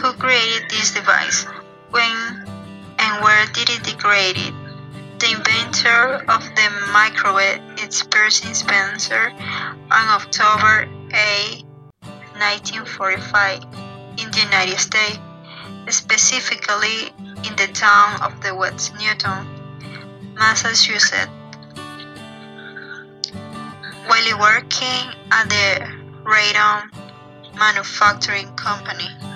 Who created this device? When and where did it create it? The inventor of the microwave is Percy Spencer on October 8, 1945, in the United States, specifically in the town of the West Newton, Massachusetts. While working at the Radon Manufacturing Company,